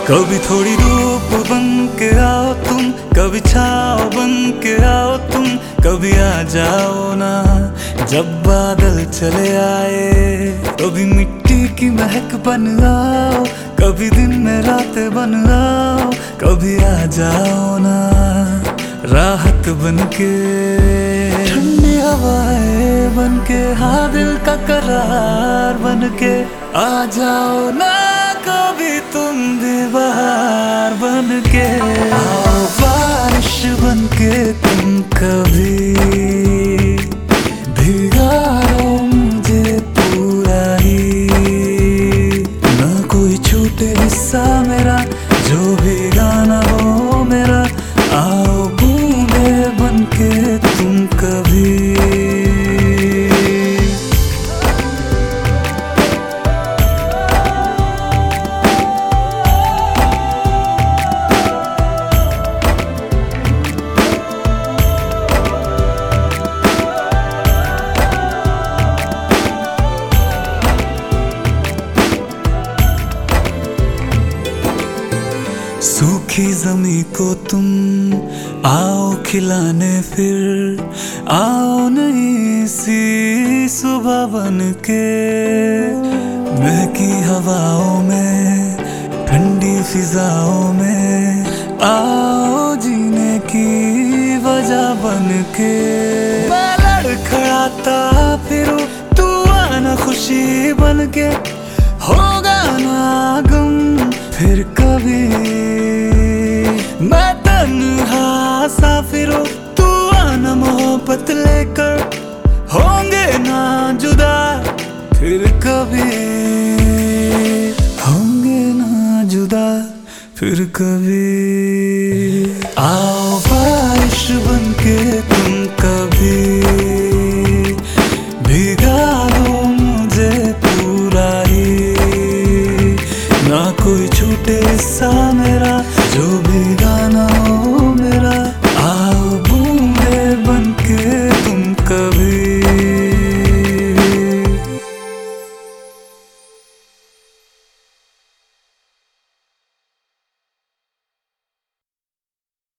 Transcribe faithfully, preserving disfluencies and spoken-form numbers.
कभी थोड़ी धूप बन के आओ तुम, कभी छाँव बन के आओ तुम, कभी आ जाओ ना जब बादल चले आए। कभी मिट्टी की महक बन आओ, कभी दिन में रात बन आओ, कभी आ जाओ ना राहत बन के, ठंडी हवाएं बन के, हाँ दिल का करार बन के आ जाओ ना कभी तुम भी बहार बन के। आओ बारिश बन के तुम कभी भिगाओ मुझे पूरा ही, ना कोई छूटे हिस्सा मेरा जो भी गाना हो मेरा। आओ बूंदे बन के तुम कभी सूखी जमी को तुम आओ खिलाने, फिर आओ नई सी सुबह बन के। महकी हवाओं में, ठंडी फिजाओं में आओ जीने की वजह बन के। मैं लड़खड़ाता फिरूं तू आना खुशी बन के, होगा ना गम फिर कभी। मैं तन्हा साफिर हूँ तू आना मोहब्बत लेकर, होंगे ना जुदा फिर कभी, होंगे ना जुदा फिर कभी। आओ बारिश बन के